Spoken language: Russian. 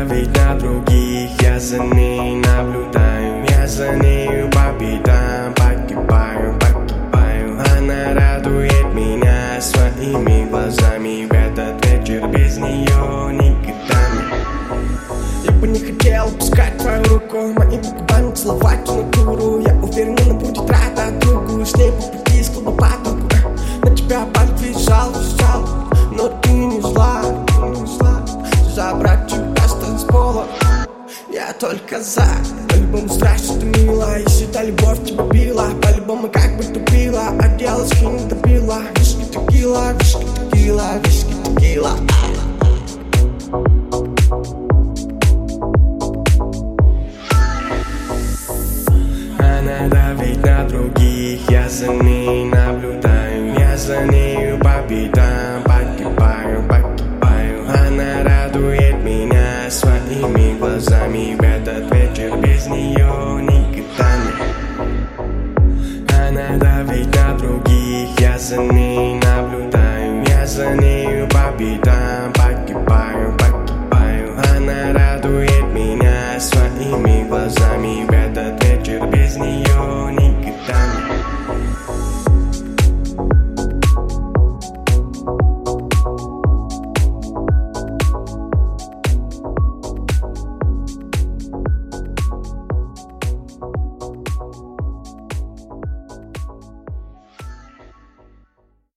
давит на других, я за ней наблюдаю. Я за нею по пятам погибаю. Она радует меня своими глазами. В этот вечер без нее никогда не. Я бы не хотел пускать твою руку, моими губами целовать в натуру. Я уверен, она будет рада другу, с ней по пути с клуба подругу. На тебя подвязал, но ты не зла. Забрать тебя с танцпола я только за. По-любому страсть, что ты мила. Если та любовь тебя била, по-любому как бы тупила. Оделась и не добила. Виски, текила, виски, текила, виски, текила. Она давит на других, я за ней наблюдаю. Я за нею по пятам погибаю. Она радует меня своими глазами. В этот вечер без нее никогда не. Она давит на других, я за ней наблюдаю. Я за нею по пятам